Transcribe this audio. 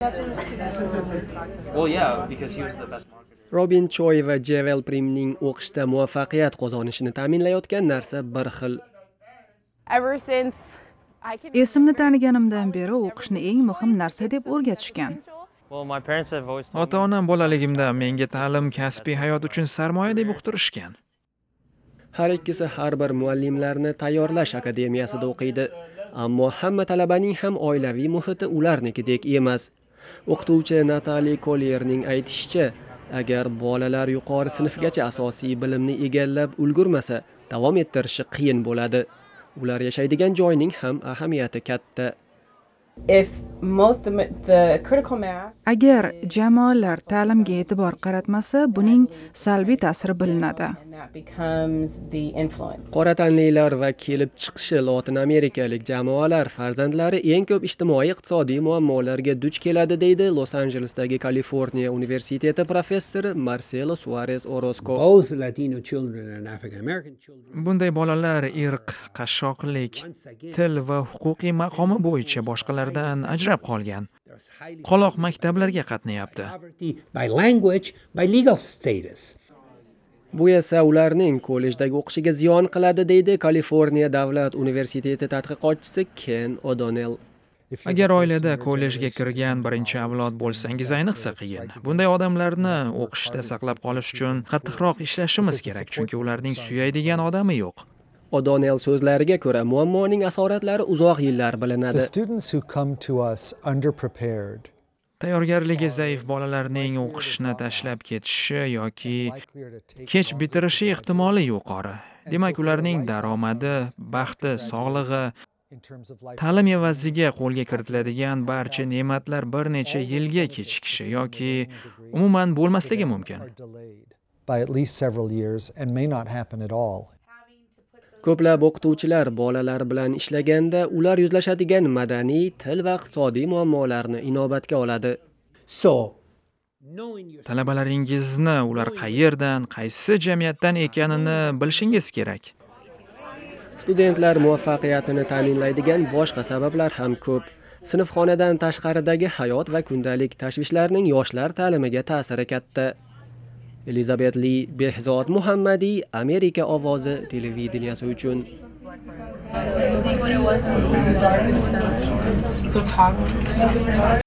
Well, yeah, because he was the best marketer. Robin Choi va Jewel Primning o'qishda muvaffaqiyat qozonishini ta'minlayotgan narsa bir xil. Ever since I can Esimni taniganimdan beri o'qishni eng muhim narsa deb o'rgatishgan. Well, my parents have always told me Ota-onam bolaligimda menga ta'lim kasbiy hayot uchun sarmoya deb uqtirishgan. Har ikkisi har bir muallimlarni tayyorlash akademiyasida o'qiydi. Ammo hamma talabaning ham oilaviy muhiti ularnikidek emas. O'qituvchi Natali Collierning aytishicha, agar bolalar yuqori sinfgacha asosiy bilimni egallab ulgurmasa, davom ettirishi qiyin bo'ladi. Ular yashaydigan joyning ham ahamiyati katta. if most the critical mass Agar jamoalar ta'limga e'tibor qaratmasa, buning salbiy ta'siri bilinadi. and that becomes the influence. Qora tanlilar va kelib chiqishi Lotin Amerikalik jamoalar farzandlari eng ko'p ijtimoiy-iqtisodiy muammolarga duch keladi, deydi Los Angelesdagi Kaliforniya universiteti professori Marcelo Suarez Orozco. Both Latino children and African American children Bunday bolalar irq, qashshoqlik, til va huquqiy maqomi bo'yicha boshqalardan ajrab qolgan. Qoloq maktablarga qatnayapti. poverty by language, by legal status. Bu esa ularning kollejdagi o'qishiga ziyon qiladi, deydi Kaliforniya davlat universiteti tadqiqotchisi Ken O'Donnell. Agar oilada kollejga kirgan birinchi avlod bo'lsangiz, ayniqsa qiyin. Bunday odamlarni o'qishda saqlab qolish uchun qattiqroq ishlashimiz kerak, chunki ularning suyaydigan odami yo'q. O'Donnell so'zlariga ko'ra, muammoning asoratlari uzoq yillar The bilinadi. students who come to us underprepared Tayyorgarligi zaif bolalarning o'qishni tashlab ketishi yoki likelier to take kech bitirishi ehtimoli yuqori. Demak, ularning daromadi, baxti, sog'lig'i, in terms of life ta'lim evaziga qo'lga kiritiladigan barcha ne'matlar bir necha yilga kechikishi yoki umuman bo'lmasligi mumkin. are delayed by at least several years and may not happen at all. Ko'plab o'qituvchilar bolalar bilan ishlaganda ular yuzlashadigan madaniy, til va iqtisodiy muammolarni inobatga oladi. So, knowing your Talabalaringizni ular qayerdan, qaysi jamiyatdan ekanini bilishingiz kerak. Studentlar muvaffaqiyatini ta'minlaydigan boshqa sabablar ham ko'p. Sinfxonadan tashqaridagi hayot va kundalik tashvishlarning yoshlar ta'limiga ta'siri katta. Elizabeth Lee, Behzod Muhammadi, Amerika ovozi televideniyasi uchun. So talk